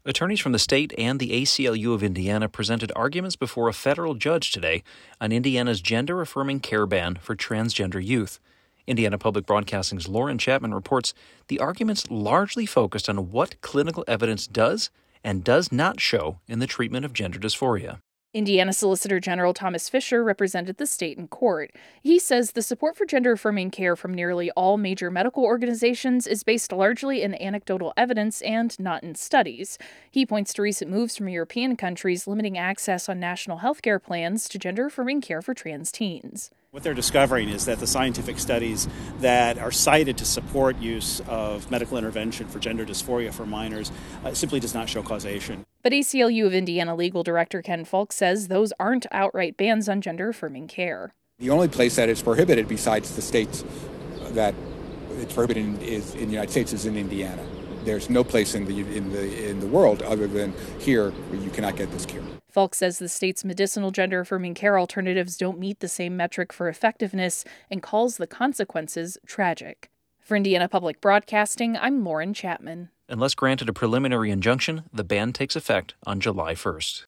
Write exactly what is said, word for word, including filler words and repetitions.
Attorneys from the state and the A C L U of Indiana presented arguments before a federal judge today on Indiana's gender-affirming care ban for transgender youth. Indiana Public Broadcasting's Lauren Chapman reports the arguments largely focused on what clinical evidence does and does not show in the treatment of gender dysphoria. Indiana Solicitor General Thomas Fisher represented the state in court. He says the support for gender-affirming care from nearly all major medical organizations is based largely in anecdotal evidence and not in studies. He points to recent moves from European countries limiting access on national health care plans to gender-affirming care for trans teens. What they're discovering is that the scientific studies that are cited to support use of medical intervention for gender dysphoria for minors uh, simply does not show causation. But A C L U of Indiana legal director Ken Falk says those aren't outright bans on gender-affirming care. The only place that it's prohibited besides the states that it's prohibited in, is in the United States is in Indiana. There's no place in the in the in the world other than here where you cannot get this cure. Falk says the state's medicinal gender-affirming care alternatives don't meet the same metric for effectiveness and calls the consequences tragic. For Indiana Public Broadcasting, I'm Lauren Chapman. Unless granted a preliminary injunction, the ban takes effect on July first.